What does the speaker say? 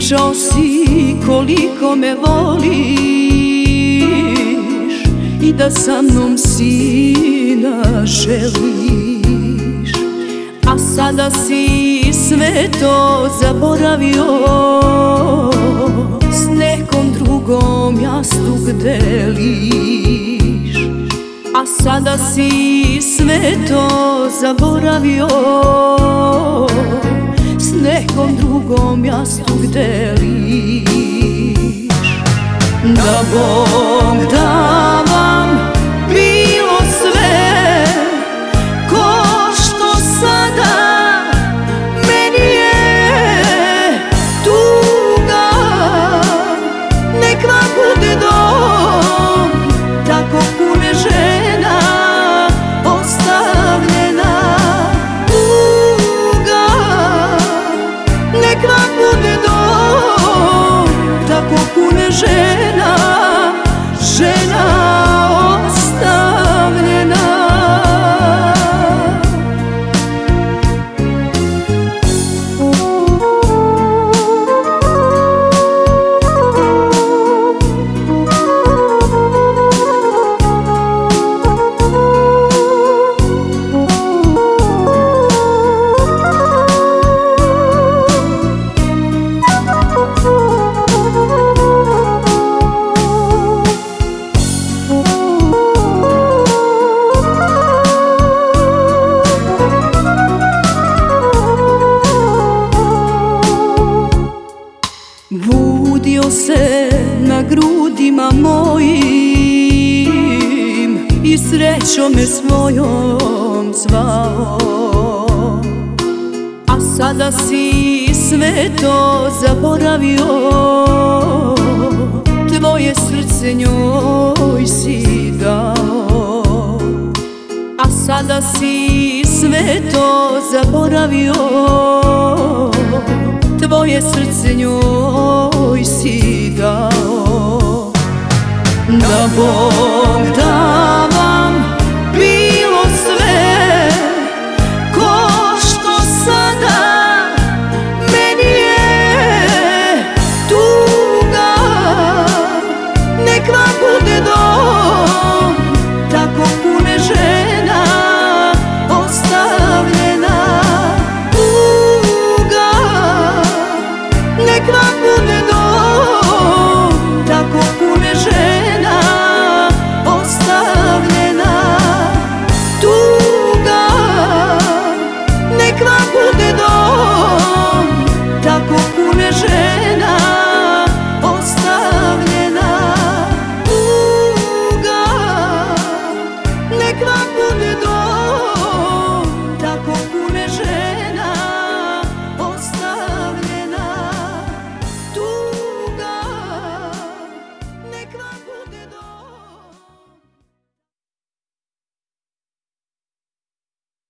Pričao si koliko me voliš i da sa mnom sina želiš, a sada si sve to zaboravio, s nekom drugom jastuk deliš. A sada si sve to zaboravio, s nekom drugom jastuk deliš. Da Bog da vam bilo sve ko što sada meni je tuga, nek vam bude dom tako pune žena ostavljena. Tuga, nek vam bude dom tako pune žena, žena ostavljena. Budio se na grudima mojim i srećom me svojom zvao, a sada si sve to zaboravio, tvoje srce njoj si dao. A sada si sve to zaboravio, tvoje srce njoj si dao. Da Bog da